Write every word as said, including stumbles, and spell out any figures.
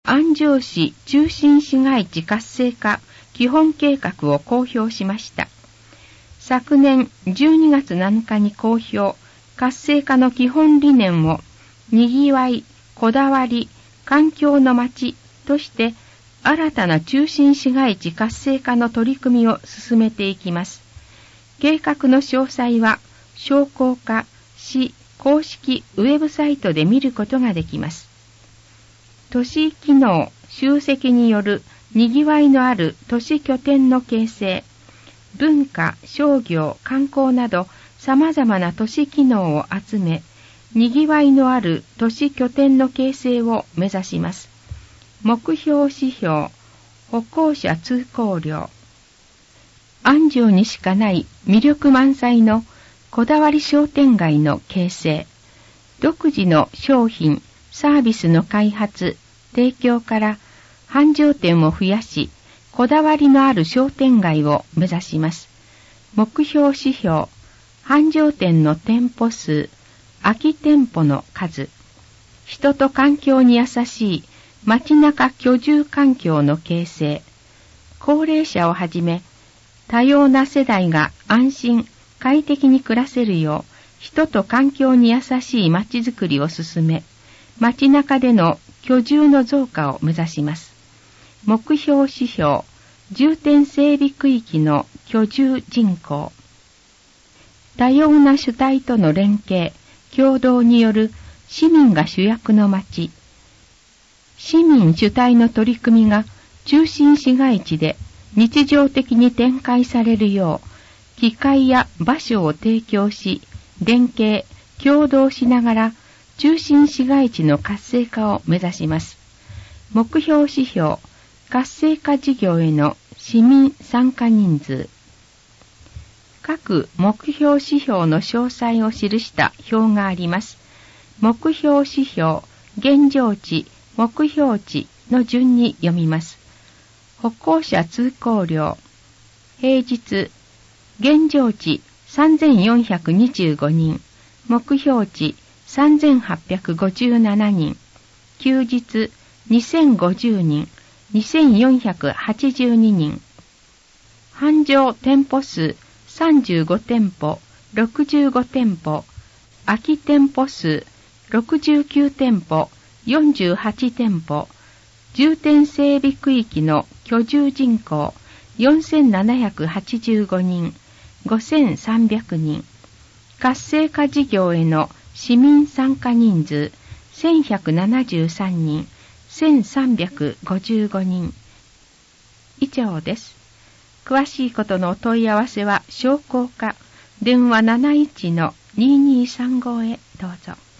安城市中心市街地活性化基本計画を公表しました。昨年じゅうにがつなのかに公表、活性化の基本理念を、にぎわい、こだわり、環境の街として、新たな中心市街地活性化の取り組みを進めていきます。計画の詳細は、商工課市公式ウェブサイトで見ることができます。都市機能集積によるにぎわいのある都市拠点の形成、文化、商業、観光など様々な都市機能を集め、にぎわいのある都市拠点の形成を目指します。目標指標、歩行者通行量。安城にしかない魅力満載のこだわり商店街の形成、独自の商品、サービスの開発、提供から繁盛店を増やし、こだわりのある商店街を目指します。目標指標、繁盛店の店舗数、空き店舗の数、人と環境に優しい街中居住環境の形成、高齢者をはじめ、多様な世代が安心、快適に暮らせるよう、人と環境に優しい街づくりを進め、街中での居住の増加を目指します。目標指標、重点整備区域の居住人口。多様な主体との連携、協働による市民が主役の街。市民主体の取り組みが中心市街地で日常的に展開されるよう、機会や場所を提供し、連携、協働しながら中心市街地の活性化を目指します。目標指標、活性化事業への市民参加人数。各目標指標の詳細を記した表があります。目標指標、現状値、目標値の順に読みます。歩行者通行量。平日、現状値さんぜんよんひゃくにじゅうごにん、目標値さんぜんはっぴゃくごじゅうななにん、休日にせんごじゅうにん、にせんよんひゃくはちじゅうににん。繁盛店舗数さんじゅうごてんぽ、ろくじゅうごてんぽ、空き店舗数ろくじゅうきゅうてんぽ、よんじゅうはちてんぽ、重点整備区域の居住人口よんせんななひゃくはちじゅうごにん、ごせんさんびゃくにん、活性化事業への市民参加人数せんひゃくななじゅうさんにん、せんさんびゃくごじゅうごにん。以上です。詳しいことのお問い合わせは商工課電話 なないちのにーにーさんご へどうぞ。